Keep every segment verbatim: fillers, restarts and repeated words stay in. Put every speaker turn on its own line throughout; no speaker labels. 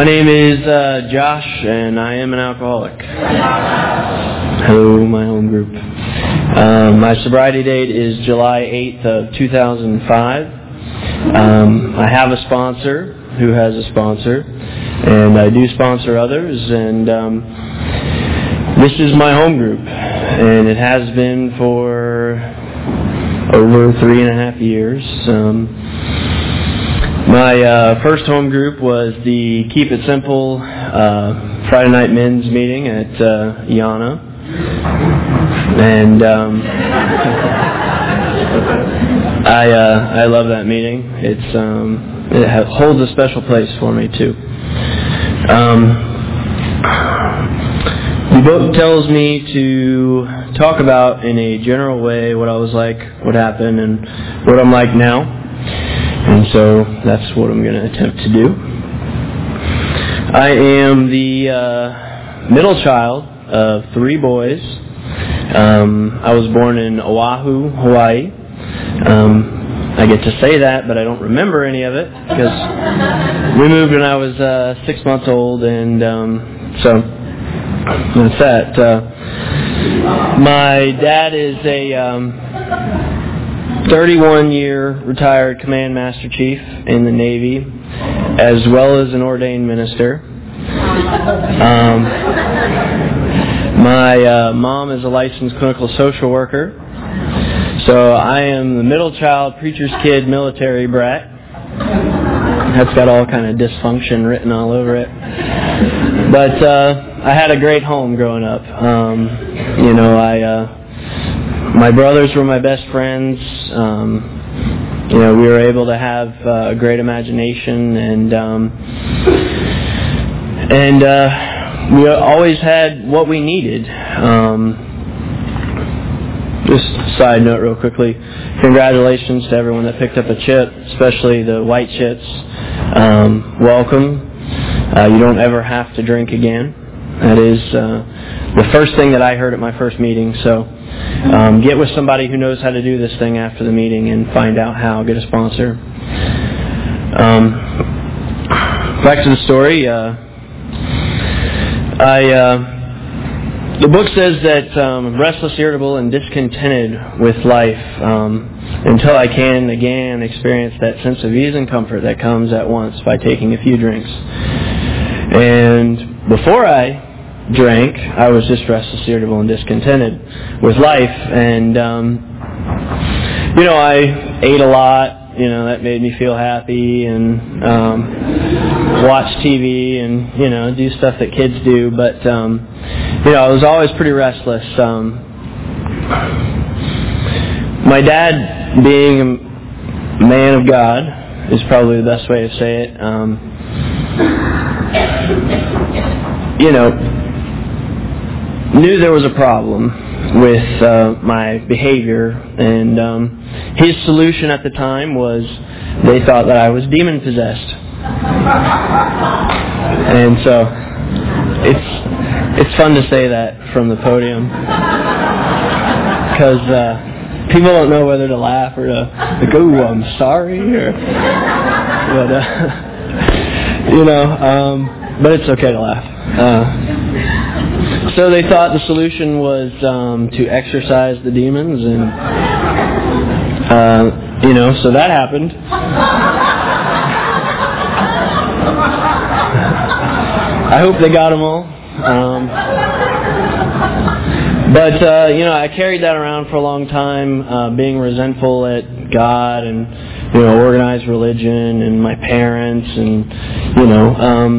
My name is uh, Josh, and I am an alcoholic. Hello, my home group. Um, my sobriety date is July eighth of two thousand five. Um, I have a sponsor who has a sponsor, and I do sponsor others, and um, this is my home group, and it has been for over three and a half years. Um, My uh, first home group was the Keep It Simple uh, Friday night men's meeting at uh, Yana, and um, I uh, I love that meeting. It's um, it ha- holds a special place for me too. Um, the book tells me to talk about in a general way what I was like, what happened, and what I'm like now. And so that's what I'm going to attempt to do. I am the uh, middle child of three boys. Um, I was born in Oahu, Hawaii. Um, I get to say that, but I don't remember any of it because we moved when I was uh, six months old, and um, so that's that. Uh, my dad is a Um, thirty-one year retired Command Master Chief in the Navy, as well as an ordained minister. Um, my uh, mom is a licensed clinical social worker. So I am the middle child, preacher's kid, military brat. That's got all kind of dysfunction written all over it. But uh, I had a great home growing up. Um, you know, I... Uh, My brothers were my best friends. Um, you know, we were able to have uh, a great imagination, and um, and uh, we always had what we needed. Um, just a side note, real quickly: congratulations to everyone that picked up a chip, especially the white chips. Um, welcome. Uh, you don't ever have to drink again. That is uh, the first thing that I heard at my first meeting. So. Um, get with somebody who knows how to do this thing after the meeting and find out how. Get a sponsor. Um, back to the story. Uh, I uh, the book says that um, restless, irritable, and discontented with life um, until I can again experience that sense of ease and comfort that comes at once by taking a few drinks. And before I drank, I was just restless, irritable, and discontented with life, and um, you know, I ate a lot. You know, that made me feel happy, and um, watch T V, and you know, do stuff that kids do. But um, you know, I was always pretty restless. Um, my dad, being a man of God, is probably the best way to say it. Um, you know. Knew there was a problem with uh, my behavior, and um, his solution at the time was they thought that I was demon possessed, and so it's it's fun to say that from the podium because uh, people don't know whether to laugh or to like, "Oh, I'm sorry," or but uh, you know, um, but it's okay to laugh. Uh, So they thought the solution was um, to exorcise the demons, and uh, you know, so that happened. I hope they got them all. Um, but uh, you know, I carried that around for a long time, uh, being resentful at God and you know, organized religion and my parents, and you know, um,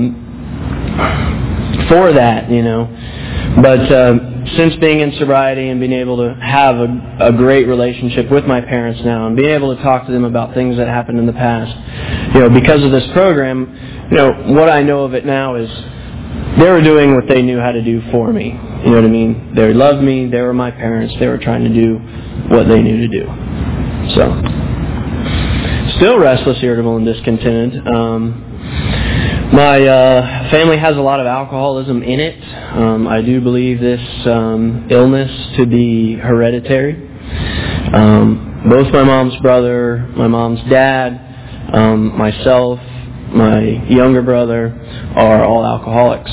for that, you know. But uh, since being in sobriety and being able to have a, a great relationship with my parents now, and being able to talk to them about things that happened in the past, you know, because of this program, you know, what I know of it now is they were doing what they knew how to do for me. You know what I mean? They loved me. They were my parents. They were trying to do what they knew to do. So, still restless, irritable, and discontented. Um, My uh, family has a lot of alcoholism in it. Um, I do believe this um, illness to be hereditary. Um, both my mom's brother, my mom's dad, um, myself, my younger brother are all alcoholics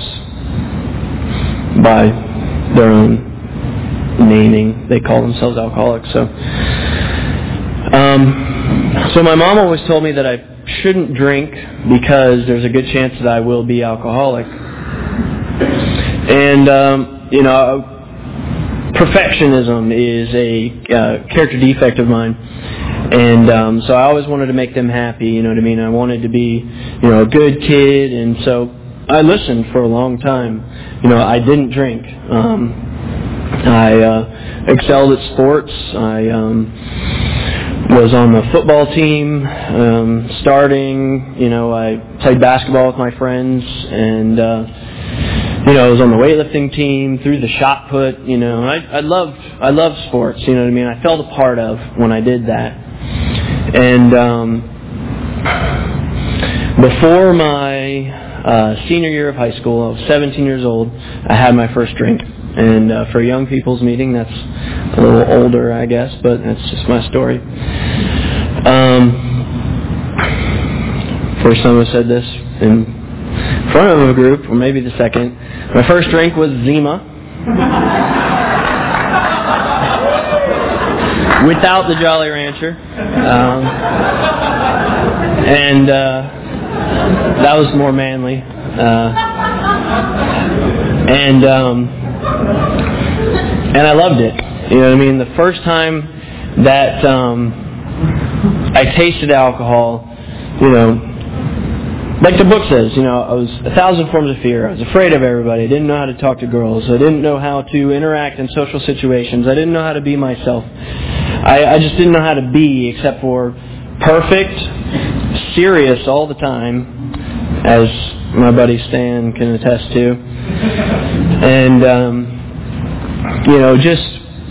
by their own naming. They call themselves alcoholics. So, um, so my mom always told me that I shouldn't drink because there's a good chance that I will be alcoholic. And, um, you know, perfectionism is a uh, character defect of mine. And um, so I always wanted to make them happy, you know what I mean? I wanted to be, you know, a good kid. And so I listened for a long time. You know, I didn't drink. Um, I uh, excelled at sports. I um, was on the football team, um, starting. You know, I played basketball with my friends, and uh, you know, I was on the weightlifting team, threw the shot put. You know, I I loved I loved sports. You know what I mean? I felt a part of when I did that. And um, before my uh, senior year of high school, I was seventeen years old. I had my first drink. And uh, for a young people's meeting, that's a little older, I guess, but that's just my story. Um, first time I said this in front of a group, or maybe the second. My first drink was Zima. Without the Jolly Rancher. Um, and uh, that was more manly. Uh, and... Um, And I loved it. You know what I mean? The first time that um, I tasted alcohol, you know, like the book says, you know, I was a thousand forms of fear. I was afraid of everybody. I didn't know how to talk to girls. I didn't know how to interact in social situations. I didn't know how to be myself. I, I just didn't know how to be except for perfect, serious all the time, as my buddy Stan can attest to. And, um, you know, just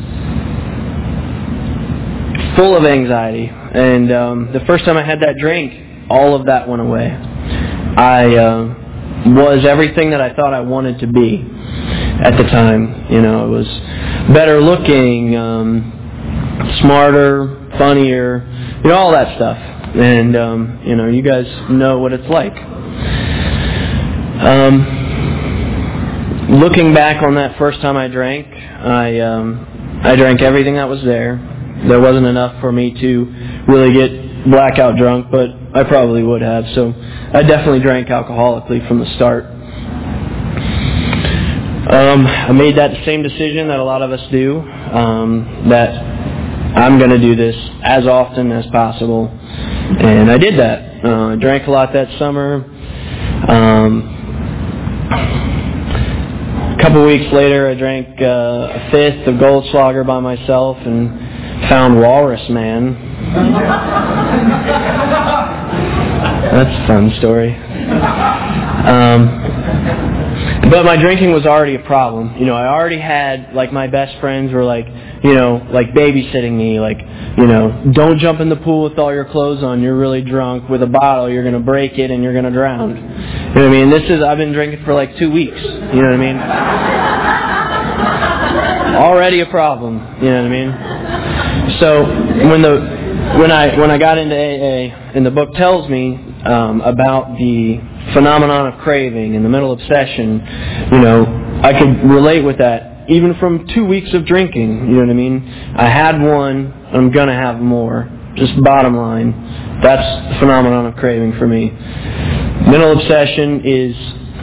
full of anxiety. And um, the first time I had that drink, all of that went away. I uh, was everything that I thought I wanted to be at the time. You know, I was better looking, um, smarter, funnier, you know, all that stuff. And, um, you know, you guys know what it's like. Um, looking back on that first time I drank, I um, I drank everything that was there. There wasn't enough for me to really get blackout drunk, but I probably would have. So I definitely drank alcoholically from the start. Um, I made that same decision that a lot of us do, um, that I'm going to do this as often as possible. And I did that. Uh, I drank a lot that summer. Um, a couple weeks later, I drank uh, a fifth of Goldschlager by myself and found Walrus Man. That's a fun story. Um, but my drinking was already a problem. You know, I already had, like, my best friends were like, you know, like babysitting me, like, you know, don't jump in the pool with all your clothes on, you're really drunk. With a bottle, you're going to break it and you're going to drown. You know what I mean? This is, I've been drinking for like two weeks. You know what I mean? Already a problem. You know what I mean? So, when the, when I, when I got into A A, and the book tells me um, about the phenomenon of craving and the mental obsession, you know, I could relate with that. Even from two weeks of drinking, you know what I mean? I had one, I'm going to have more. Just bottom line. That's the phenomenon of craving for me. Mental obsession is...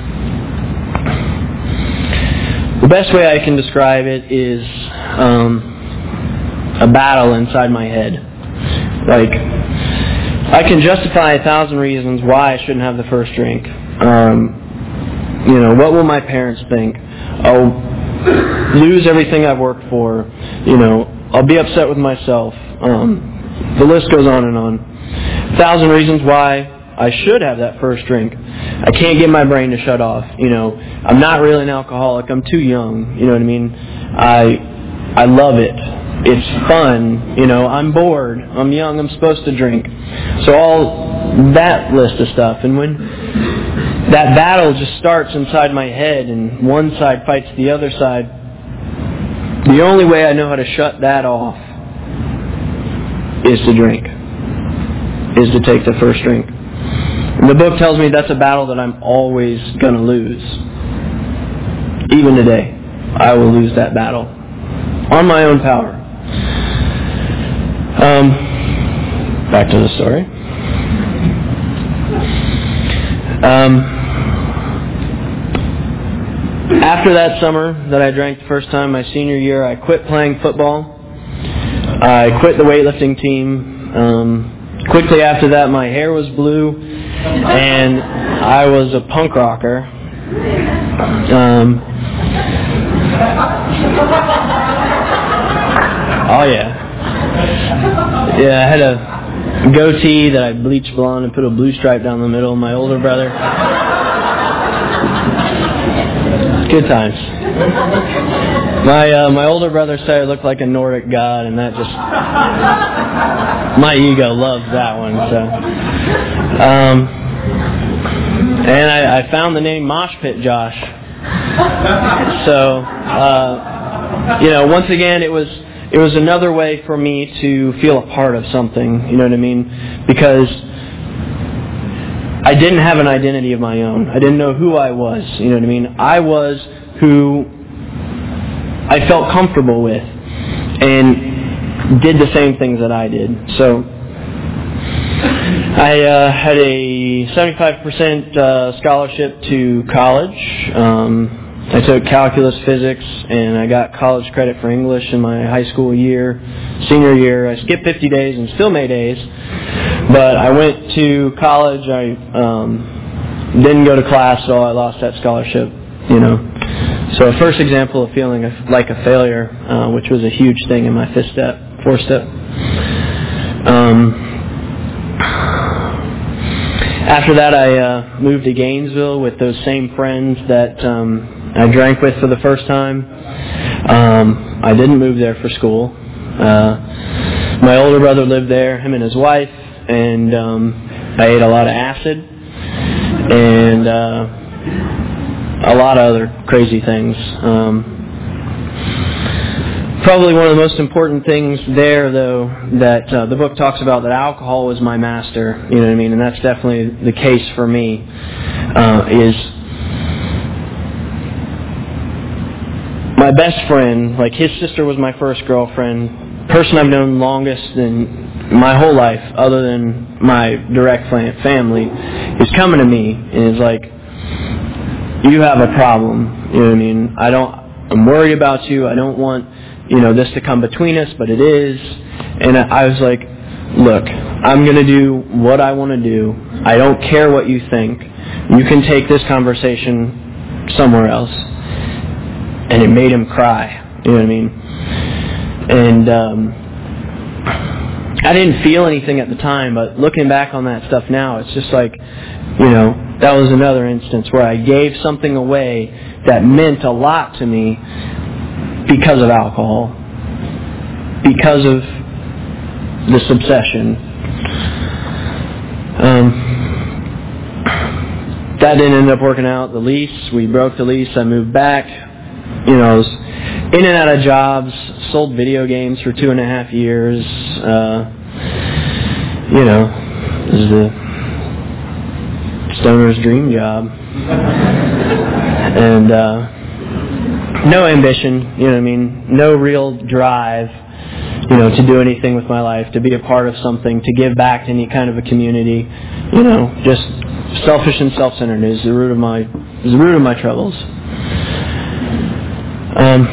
The best way I can describe it is um, a battle inside my head. Like, I can justify a thousand reasons why I shouldn't have the first drink. Um, you know, what will my parents think? Oh... lose everything I've worked for, you know, I'll be upset with myself. Um, the list goes on and on. A thousand reasons why I should have that first drink. I can't get my brain to shut off. You know, I'm not really an alcoholic. I'm too young. You know what I mean? I I love it. It's fun. You know, I'm bored. I'm young. I'm supposed to drink. So all that list of stuff. And when that battle just starts inside my head and one side fights the other side, the only way I know how to shut that off is to drink, is to take the first drink. And the book tells me that's a battle that I'm always going to lose. Even today, I will lose that battle on my own power. Um, back to the story. Um, after that summer that I drank the first time, my senior year, I quit playing football. I quit the weightlifting team. Um, quickly after that, my hair was blue, and I was a punk rocker. Um, oh yeah, yeah. I had a goatee that I bleached blonde and put a blue stripe down the middle. My older brother. Good times. My uh, my older brother said I looked like a Nordic god, and that just my ego loves that one. So, um, and I, I found the name Mosh Pit Josh. So, uh, you know, once again, it was it was another way for me to feel a part of something. You know what I mean? Because I didn't have an identity of my own. I didn't know who I was. You know what I mean? I was who I felt comfortable with and did the same things that I did. So I uh, had a seventy-five percent uh, scholarship to college. Um, I took calculus, physics, and I got college credit for English in my high school year, senior year. I skipped fifty days and still made A's. But I went to college. I um, didn't go to class, so I lost that scholarship. You know, so first example of feeling like a failure, uh, which was a huge thing in my fifth step, fourth step. Um, after that, I uh, moved to Gainesville with those same friends that um, I drank with for the first time. Um, I didn't move there for school. Uh, my older brother lived there, him and his wife. And um, I ate a lot of acid and uh, a lot of other crazy things. Um, probably one of the most important things there, though, that uh, the book talks about, that alcohol was my master. You know what I mean? And that's definitely the case for me. Uh, is my best friend, like his sister was my first girlfriend, person I've known longest in my whole life, other than my direct family, is coming to me and is like, "You have a problem." You know what I mean? I don't. I'm worried about you. I don't want, you know, this to come between us, but it is. And I was like, "Look, I'm going to do what I want to do. I don't care what you think. You can take this conversation somewhere else." And it made him cry. You know what I mean? And um, I didn't feel anything at the time, but looking back on that stuff now, it's just like, you know, that was another instance where I gave something away that meant a lot to me because of alcohol, because of this obsession. Um, that didn't end up working out. The lease, we broke the lease. I moved back. You know, I was in and out of jobs, sold video games for two and a half years. Uh, you know, it was the stoner's dream job. And uh, no ambition, you know what I mean? No real drive, you know, to do anything with my life, to be a part of something, to give back to any kind of a community. You know, just selfish and self-centered is the root of my is the root of my troubles. Um,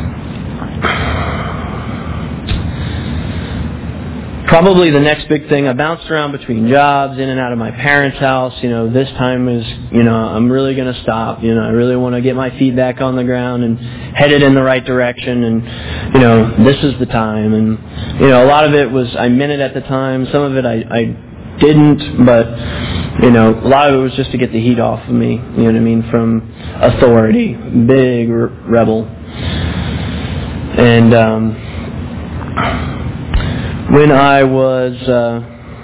probably the next big thing, I bounced around between jobs, in and out of my parents' house. You know, this time is, you know, I'm really going to stop. You know, I really want to get my feet back on the ground and headed in the right direction. And, you know, this is the time. And, you know, a lot of it was, I meant it at the time. Some of it I, I didn't, but, you know, a lot of it was just to get the heat off of me. You know what I mean? From authority, big re- rebel. And um, when I was uh,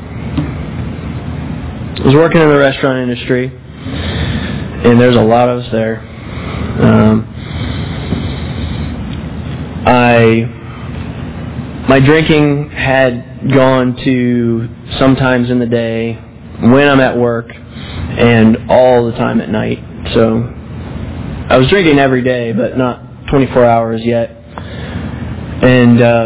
was working in the restaurant industry, and there's a lot of us there, um, I my drinking had gone to sometimes in the day when I'm at work and all the time at night. So I was drinking every day, but not twenty-four hours yet. And uh,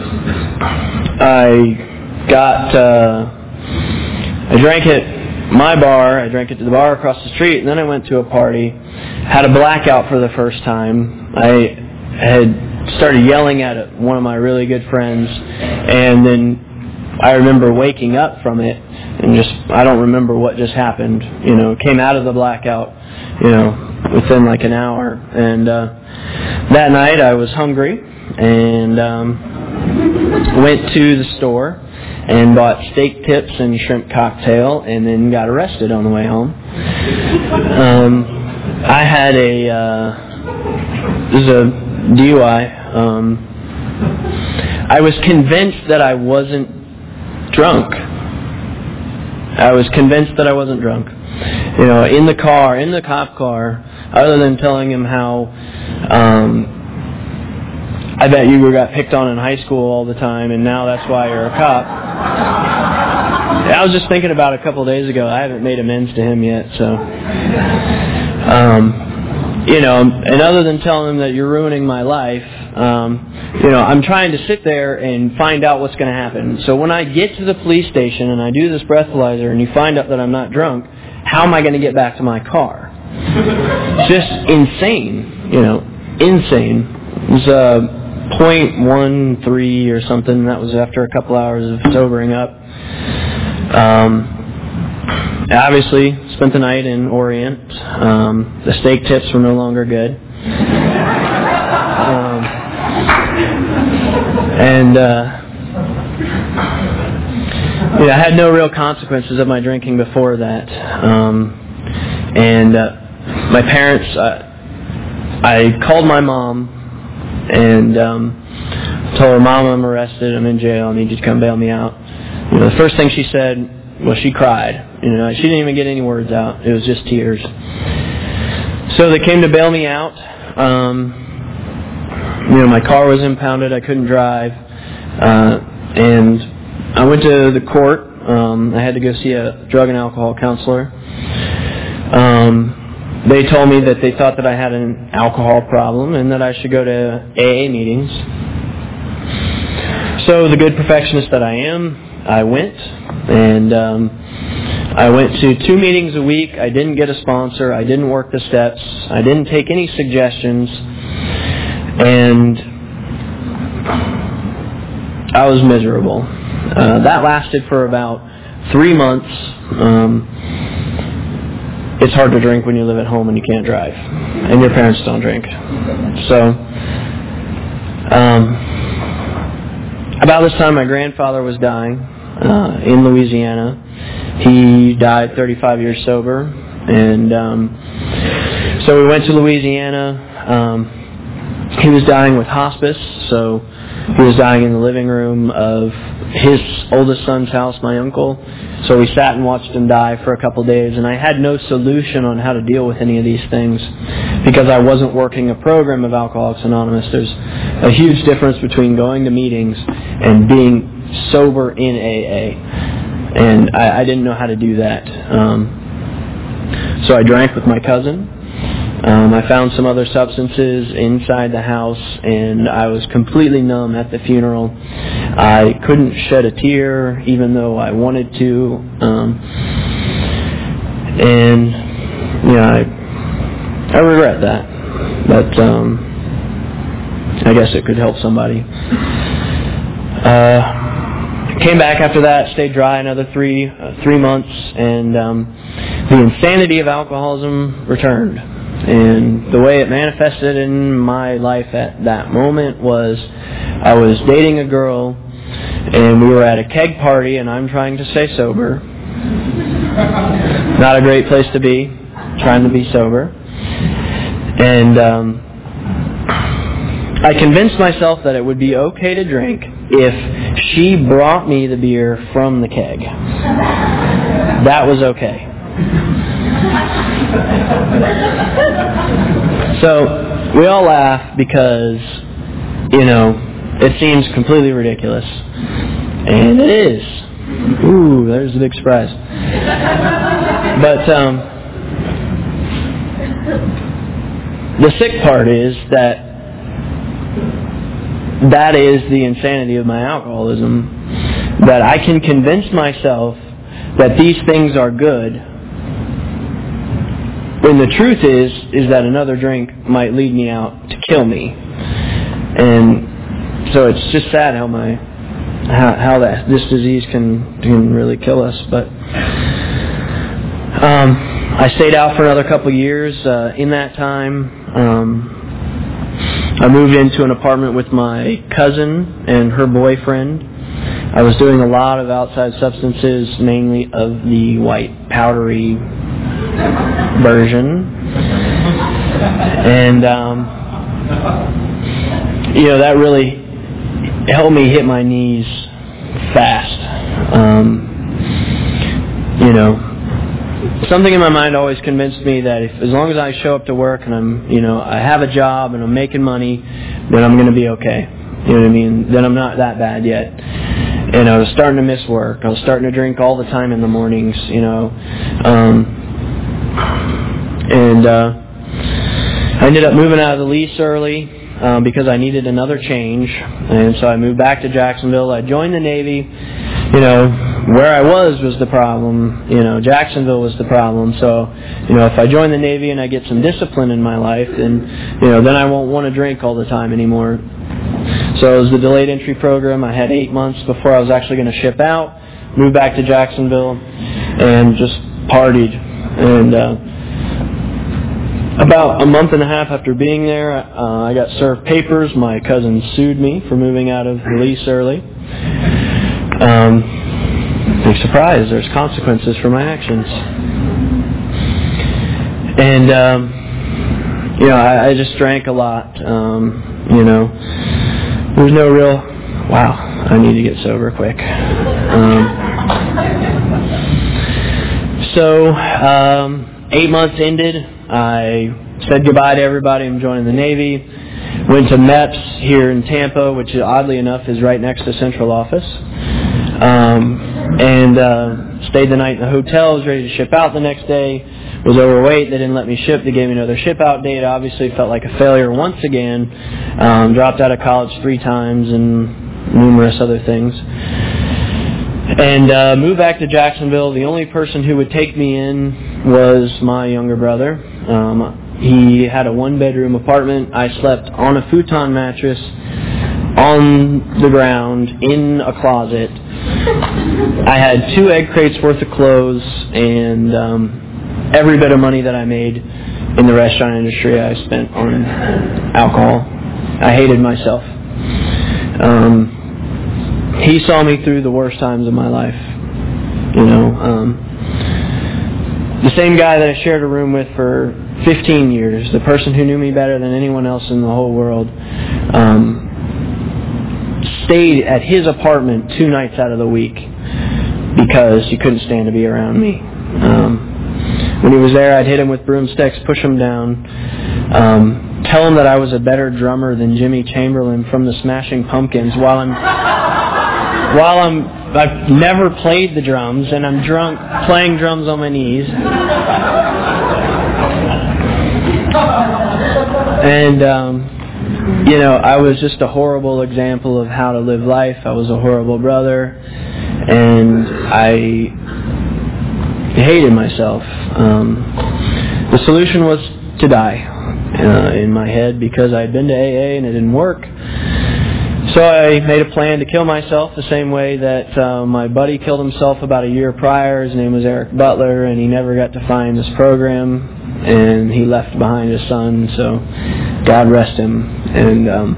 I got, uh, I drank at my bar, I drank at the bar across the street, and then I went to a party, had a blackout for the first time. I had started yelling at one of my really good friends, and then I remember waking up from it, and just, I don't remember what just happened. You know, came out of the blackout, you know, within like an hour. And uh, that night I was hungry, and um, went to the store and bought steak tips and shrimp cocktail, and then got arrested on the way home. Um, I had a, uh, this is a D U I. Um, I was convinced that I wasn't drunk. I was convinced that I wasn't drunk. You know, in the car, in the cop car, other than telling him how um, I bet you got picked on in high school all the time, and now that's why you're a cop. I was just thinking about a couple of days ago. I haven't made amends to him yet, so um, you know. And other than telling him that you're ruining my life, um, you know, I'm trying to sit there and find out what's going to happen. So when I get to the police station and I do this breathalyzer, and you find out that I'm not drunk, how am I going to get back to my car? Just insane, you know, insane. It was uh, point one three or something. That was after a couple hours of sobering up. Um, obviously, spent the night in Orient. Um, the steak tips were no longer good. Um, and, uh, yeah, I had no real consequences of my drinking before that. Um, and uh, my parents, uh, I called my mom and um, told her, Mom, I'm arrested, I'm in jail, I need you to come bail me out. You know, the first thing she said was she cried. You know, she didn't even get any words out. It was just tears. So they came to bail me out. Um, you know, my car was impounded. I couldn't drive. Uh, and I went to the court. Um, I had to go see a drug and alcohol counselor. Um, they told me that they thought that I had an alcohol problem and that I should go to A A meetings. So the good perfectionist that I am, I went, and um, I went to two meetings a week. I didn't get a sponsor. I didn't work the steps. I didn't take any suggestions, and I was miserable. Uh, that lasted for about three months. Um, it's hard to drink when you live at home and you can't drive, and your parents don't drink. So, um, about this time, my grandfather was dying uh, in Louisiana. He died thirty-five years sober, and um, so we went to Louisiana. Um, he was dying with hospice, so he was dying in the living room of his oldest son's house, my uncle. So we sat and watched him die for a couple days, and I had no solution on how to deal with any of these things because I wasn't working a program of Alcoholics Anonymous. There's a huge difference between going to meetings and being sober in A A, and I, I didn't know how to do that. Um, so I drank with my cousin. Um, I found some other substances inside the house, and I was completely numb at the funeral. I couldn't shed a tear, even though I wanted to. Um, and, yeah, I, I regret that. But um, I guess it could help somebody. Uh, came back after that, stayed dry another three, uh, three months, and um, the insanity of alcoholism returned. And the way it manifested in my life at that moment was I was dating a girl, and we were at a keg party, and I'm trying to stay sober. Not a great place to be, trying to be sober. And um, I convinced myself that it would be okay to drink if she brought me the beer from the keg. That was okay. So we all laugh because, you know, it seems completely ridiculous. And it is. Ooh, there's a big surprise. But um, the sick part is that that is the insanity of my alcoholism. That I can convince myself that these things are good, when the truth is, is that another drink might lead me out to kill me. And so it's just sad how my how, how that this disease can can really kill us. But um, I stayed out for another couple of years. Uh, in that time, um, I moved into an apartment with my cousin and her boyfriend. I was doing a lot of outside substances, mainly of the white powdery version, and um, you know that really helped me hit my knees fast. Um, you know, something in my mind always convinced me that if, as long as I show up to work and I'm, you know, I have a job and I'm making money, then I'm going to be okay. You know what I mean? Then I'm not that bad yet. And I was starting to miss work. I was starting to drink all the time in the mornings. You know. Um, And uh, I ended up moving out of the lease early um, because I needed another change. And so I moved back to Jacksonville. I joined the Navy. You know, where I was was the problem. You know, Jacksonville was the problem. So, you know, if I join the Navy and I get some discipline in my life, then, you know, then I won't want to drink all the time anymore. So it was the delayed entry program. I had eight months before I was actually going to ship out. Moved back to Jacksonville and just partied. And uh, about a month and a half after being there, uh, I got served papers. My cousin sued me for moving out of the lease early. Um, big surprise, there's consequences for my actions. And, um, you know, I, I just drank a lot. Um, you know, there was no real, wow, I need to get sober quick. Um, so, um, eight months ended. I said goodbye to everybody. I'm joining the Navy. Went to M E P S here in Tampa, which oddly enough is right next to Central Office. Um, and uh, stayed the night in the hotel. Was ready to ship out the next day. Was overweight. They didn't let me ship. They gave me another ship out date. Obviously felt like a failure once again. Um, dropped out of college three times and numerous other things. And uh, moved back to Jacksonville. The only person who would take me in was my younger brother. Um, he had a one-bedroom apartment. I slept on a futon mattress on the ground in a closet. I had two egg crates worth of clothes, and um, every bit of money that I made in the restaurant industry I spent on alcohol. I hated myself. Um, he saw me through the worst times of my life. You know, um, the same guy that I shared a room with for fifteen years, the person who knew me better than anyone else in the whole world, um, stayed at his apartment two nights out of the week because he couldn't stand to be around me. Um, when he was there, I'd hit him with broomsticks, push him down, um, tell him that I was a better drummer than Jimmy Chamberlain from the Smashing Pumpkins while I'm while I'm I've never played the drums and I'm drunk playing drums on my knees. And um, you know, I was just a horrible example of how to live life. I was a horrible brother, and I hated myself. Um, the solution was to die uh, in my head because I had been to A A and it didn't work. So I made a plan to kill myself the same way that uh, my buddy killed himself about a year prior. His name was Eric Butler, and he never got to find this program, and he left behind his son, so God rest him. And um,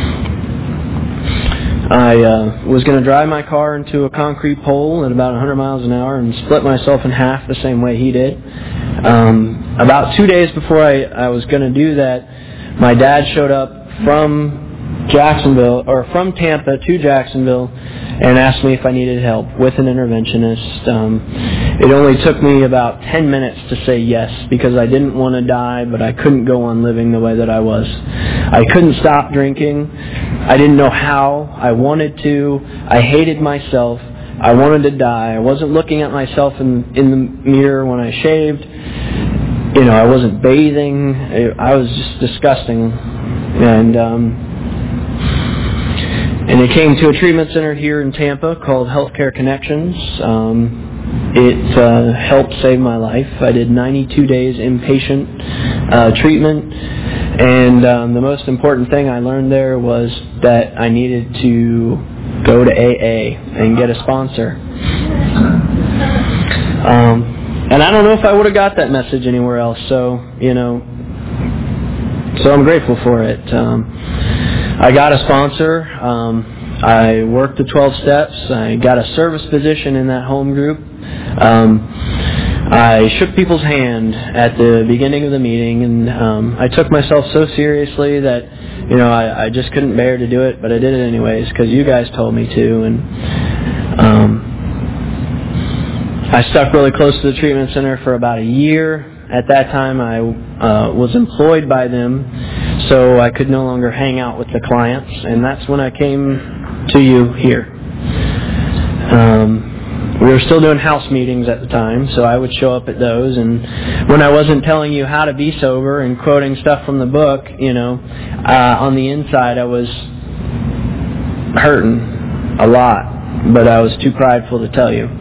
I uh, was going to drive my car into a concrete pole at about one hundred miles an hour and split myself in half the same way he did. Um, about two days before I, I was going to do that, my dad showed up from Jacksonville, or from Tampa to Jacksonville, and asked me if I needed help with an interventionist. Um, it only took me about ten minutes to say yes, because I didn't want to die, but I couldn't go on living the way that I was. I couldn't stop drinking. I didn't know how. I wanted to. I hated myself. I wanted to die. I wasn't looking at myself in, in the mirror when I shaved. You know, I wasn't bathing. I was just disgusting. And, um, and it came to a treatment center here in Tampa called Healthcare Connections. Um, it uh, helped save my life. I did ninety-two days inpatient uh, treatment. And um, the most important thing I learned there was that I needed to go to A A and get a sponsor. Um, and I don't know if I would have got that message anywhere else. So, you know, so I'm grateful for it. Um, I got a sponsor. Um, I worked the twelve steps. I got a service position in that home group. Um, I shook people's hand at the beginning of the meeting, and um, I took myself so seriously that, you know, I, I just couldn't bear to do it, but I did it anyways because you guys told me to. And um, I stuck really close to the treatment center for about a year. At that time, I uh, was employed by them, so I could no longer hang out with the clients, and that's when I came to you here. Um, We were still doing house meetings at the time, so I would show up at those. And when I wasn't telling you how to be sober and quoting stuff from the book, you know, uh, on the inside I was hurting a lot, but I was too prideful to tell you.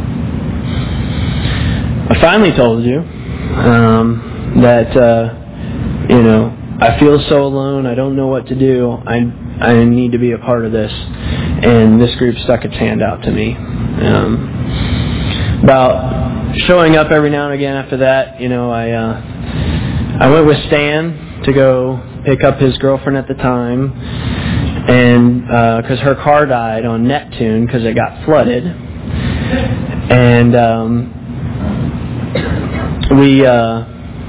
I finally told you um, that, uh, you know, I feel so alone. I don't know what to do. I I need to be a part of this. And this group stuck its hand out to me. Um, about showing up every now and again after that, you know, I uh, I went with Stan to go pick up his girlfriend at the time, and because uh, her car died on Neptune because it got flooded, and um, we uh,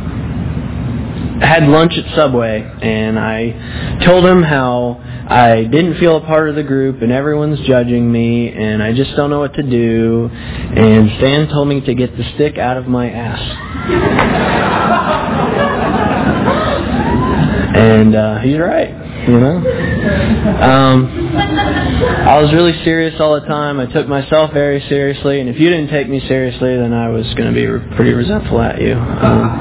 had lunch at Subway, and I told him how I didn't feel a part of the group and everyone's judging me and I just don't know what to do, and Stan told me to get the stick out of my ass. And uh, he's right, you know. Um, I was really serious all the time. I took myself very seriously, and if you didn't take me seriously, then I was going to be re- pretty resentful at you. Um,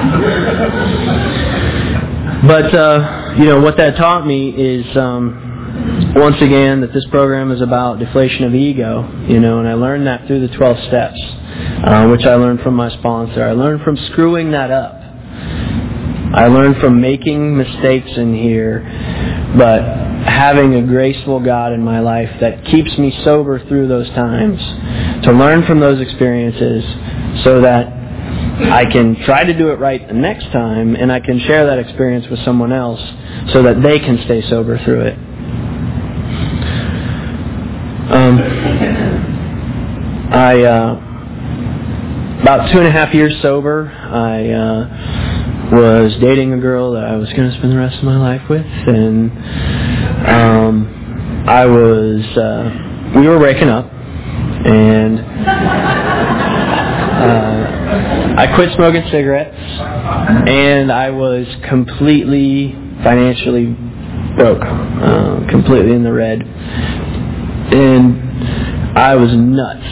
But, uh, you know, what that taught me is, um, once again, that this program is about deflation of ego, you know, and I learned that through the twelve steps, uh, which I learned from my sponsor. I learned from screwing that up. I learned from making mistakes in here, but having a graceful God in my life that keeps me sober through those times, to learn from those experiences so that I can try to do it right the next time, and I can share that experience with someone else so that they can stay sober through it. Um, I, uh, about two and a half years sober, I uh, was dating a girl that I was going to spend the rest of my life with, and um, I was, uh, we were breaking up, and uh, I quit smoking cigarettes, and I was completely financially broke, uh, completely in the red, and I was nuts.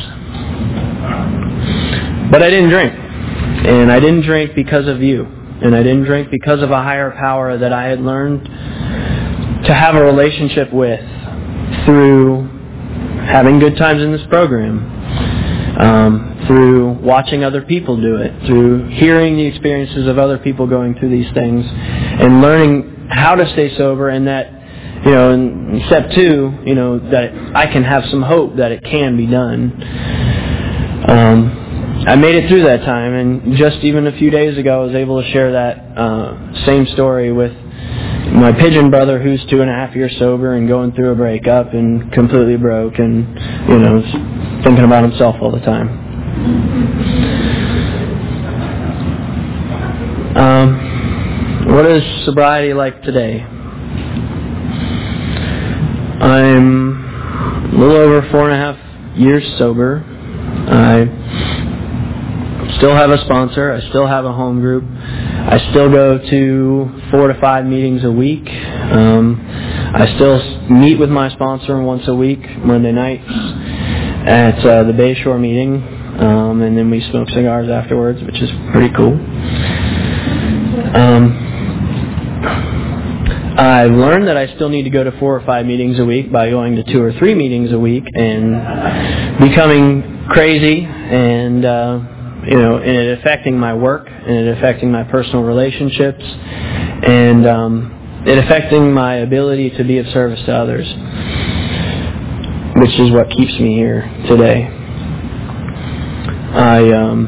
But I didn't drink, and I didn't drink because of you, and I didn't drink because of a higher power that I had learned to have a relationship with through having good times in this program. Um, through watching other people do it, through hearing the experiences of other people going through these things, and learning how to stay sober, and that, you know, in step two, you know, that I can have some hope that it can be done. Um, I made it through that time, and just even a few days ago, I was able to share that uh, same story with my pigeon brother, who's two and a half years sober and going through a breakup and completely broke, and, you know, thinking about himself all the time. Um, what is sobriety like today? I'm a little over four and a half years sober. I still have a sponsor. I still have a home group. I still go to four to five meetings a week. Um, I still meet with my sponsor once a week, Monday nights. at uh, the Bayshore meeting, um, and then we smoked cigars afterwards, which is pretty cool. Um, I've learned that I still need to go to four or five meetings a week by going to two or three meetings a week and becoming crazy and, uh, you know, and it affecting my work and it affecting my personal relationships and um, it affecting my ability to be of service to others, which is what keeps me here today. I um,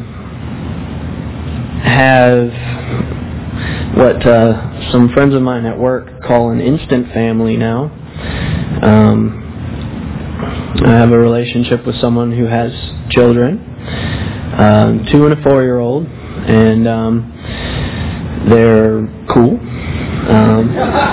have what uh, some friends of mine at work call an instant family now. Um, I have a relationship with someone who has children, um, two and a four-year-old, and um, they're cool. Um,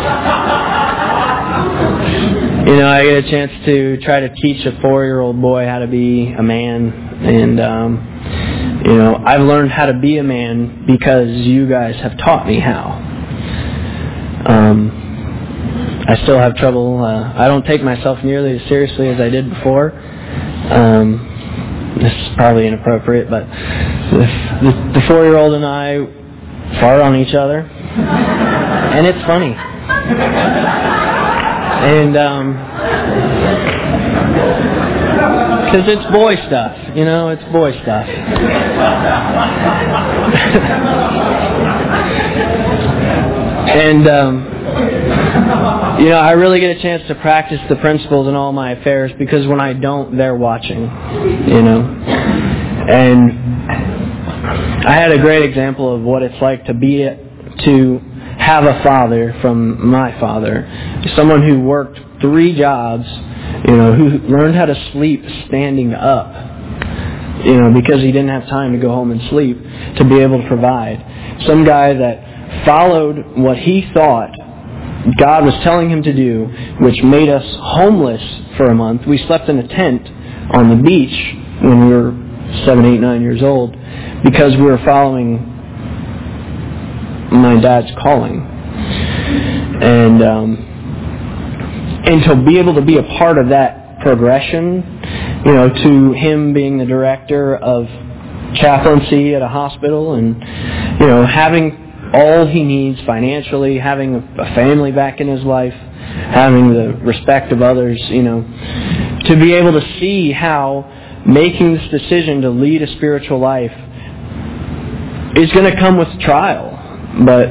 you know, I get a chance to try to teach a four-year-old boy how to be a man, and um, you know, I've learned how to be a man because you guys have taught me how. Um, I still have trouble. Uh, I don't take myself nearly as seriously as I did before. Um, this is probably inappropriate, but the, the, the four-year-old and I fart on each other, and it's funny. And um, because it's boy stuff, you know, it's boy stuff. And, um, you know, I really get a chance to practice the principles in all my affairs because when I don't, they're watching, you know. And I had a great example of what it's like to be, to have a father from my father, someone who worked three jobs, you know, who learned how to sleep standing up, you know, because he didn't have time to go home and sleep, to be able to provide. Some guy that followed what he thought God was telling him to do, which made us homeless for a month. We slept in a tent on the beach when we were seven, eight, nine years old because we were following my dad's calling. And um, and to be able to be a part of that progression, you know, to him being the director of chaplaincy at a hospital and, you know, having all he needs financially, having a family back in his life, having the respect of others, you know, to be able to see how making this decision to lead a spiritual life is going to come with trial, but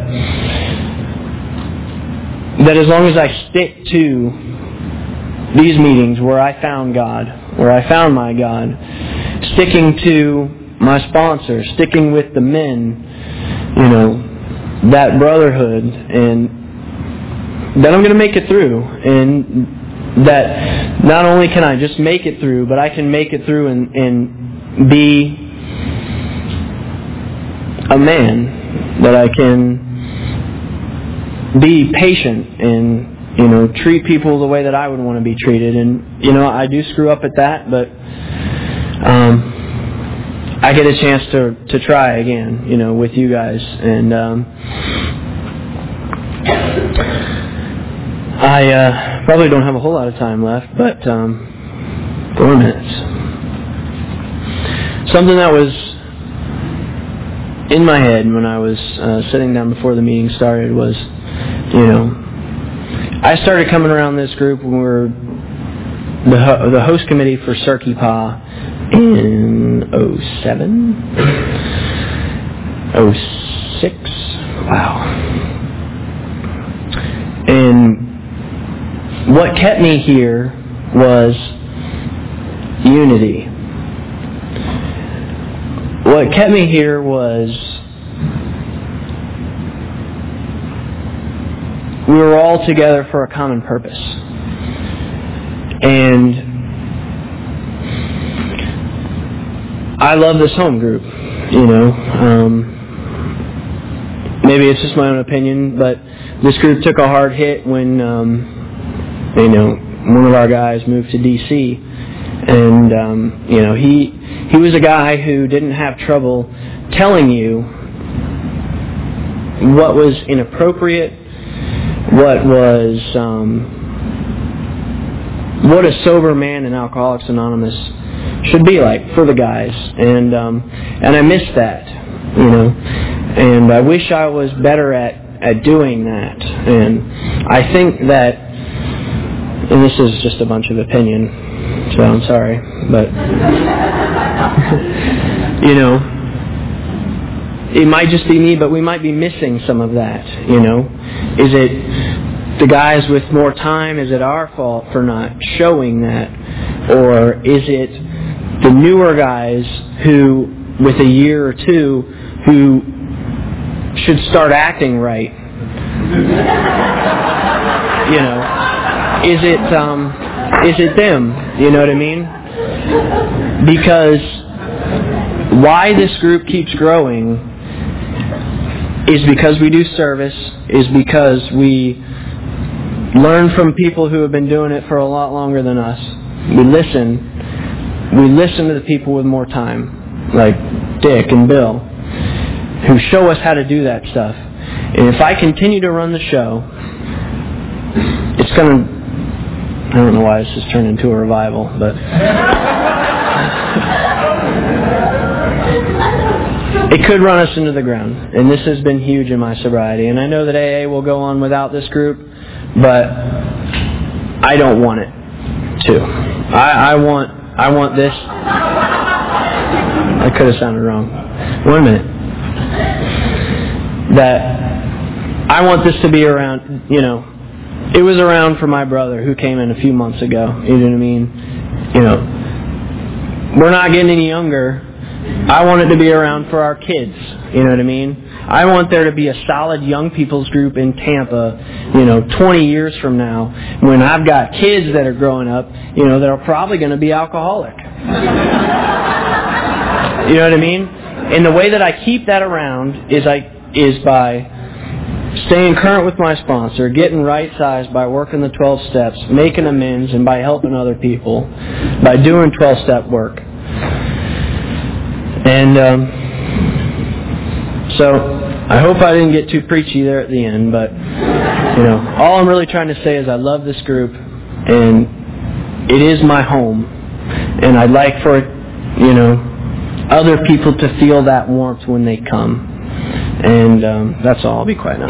that as long as I stick to these meetings where I found God, where I found my God, sticking to my sponsor, sticking with the men, you know, that brotherhood, and that I'm going to make it through, and that not only can I just make it through, but I can make it through and, and be a man, that I can be patient and, you know, treat people the way that I would want to be treated. And, you know, I do screw up at that, but um, I get a chance to, to try again, you know, with you guys. And um, I uh, probably don't have a whole lot of time left, but um, four minutes. Something that was in my head when I was uh, sitting down before the meeting started was, you know, I started coming around this group when we were the, ho- the host committee for Cirque Pa in oh seven? oh six? Wow. And what kept me here was unity. What kept me here was we were all together for a common purpose. And I love this home group, you know. Um, maybe it's just my own opinion, but this group took a hard hit when, um, you know, one of our guys moved to D C And, um, you know, he he was a guy who didn't have trouble telling you what was inappropriate, what was, um, what a sober man in Alcoholics Anonymous should be like for the guys. And um, and I miss that, you know. And I wish I was better at, at doing that. And I think that, and this is just a bunch of opinion, so I'm sorry, but, you know, it might just be me, but we might be missing some of that, you know. Is it the guys with more time? Is it our fault for not showing that? Or is it the newer guys who, with a year or two, who should start acting right? You know, is it um, is it them? You know what I mean? Because why this group keeps growing is because we do service, is because we learn from people who have been doing it for a lot longer than us. We listen. We listen to the people with more time, like Dick and Bill, who show us how to do that stuff. And if I continue to run the show, it's going to... I don't know why this has turned into a revival, but... it could run us into the ground. And this has been huge in my sobriety. And I know that A A will go on without this group, but I don't want it to. I, I want I want this... I could have sounded wrong. One minute. That I want this to be around, you know, it was around for my brother who came in a few months ago. You know what I mean? You know, we're not getting any younger. I want it to be around for our kids. You know what I mean? I want there to be a solid young people's group in Tampa, you know, twenty years from now, when I've got kids that are growing up, you know, that are probably going to be alcoholic. You know what I mean? And the way that I keep that around is I is by staying current with my sponsor, getting right-sized by working the twelve steps, making amends, and by helping other people, by doing twelve-step work. And um, so I hope I didn't get too preachy there at the end, but, you know, all I'm really trying to say is I love this group, and it is my home, and I'd like for, you know, other people to feel that warmth when they come. And um, that's all. I'll be quiet now.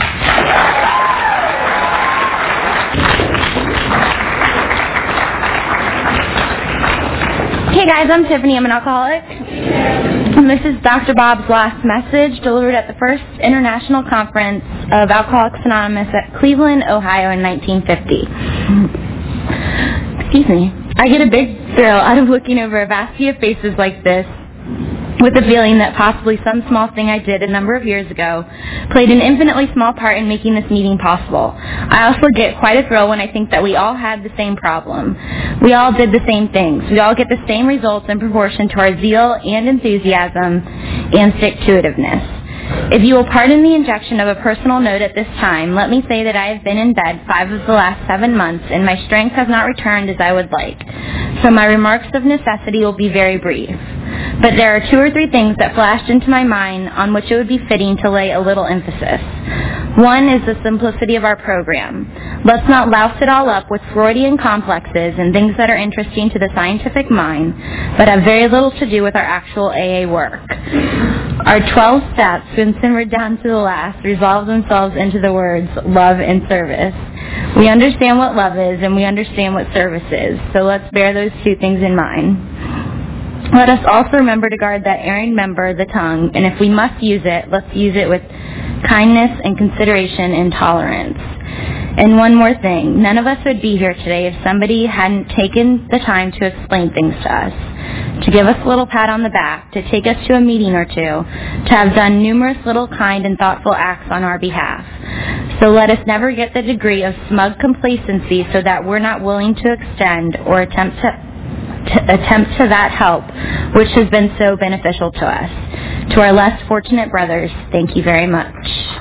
Hey guys, I'm Tiffany. I'm an alcoholic. And this is Doctor Bob's last message delivered at the first International Conference of Alcoholics Anonymous at Cleveland, Ohio in nineteen fifty. Excuse me. I get a big thrill out of looking over a vast sea of faces like this, with the feeling that possibly some small thing I did a number of years ago played an infinitely small part in making this meeting possible. I also get quite a thrill when I think that we all had the same problem. We all did the same things. We all get the same results in proportion to our zeal and enthusiasm and stick-to-itiveness. If you will pardon the injection of a personal note at this time, let me say that I have been in bed five of the last seven months and my strength has not returned as I would like. So my remarks of necessity will be very brief. But there are two or three things that flashed into my mind on which it would be fitting to lay a little emphasis. One is the simplicity of our program. Let's not louse it all up with Freudian complexes and things that are interesting to the scientific mind, but have very little to do with our actual A A work. Our twelve steps, when simmered down to the last, resolve themselves into the words love and service. We understand what love is and we understand what service is, so let's bear those two things in mind. Let us also remember to guard that erring member, the tongue, and if we must use it, let's use it with kindness and consideration and tolerance. And one more thing, none of us would be here today if somebody hadn't taken the time to explain things to us, to give us a little pat on the back, to take us to a meeting or two, to have done numerous little kind and thoughtful acts on our behalf. So let us never get the degree of smug complacency so that we're not willing to extend or attempt to To attempt to that help, which has been so beneficial to us. To our less fortunate brothers, thank you very much.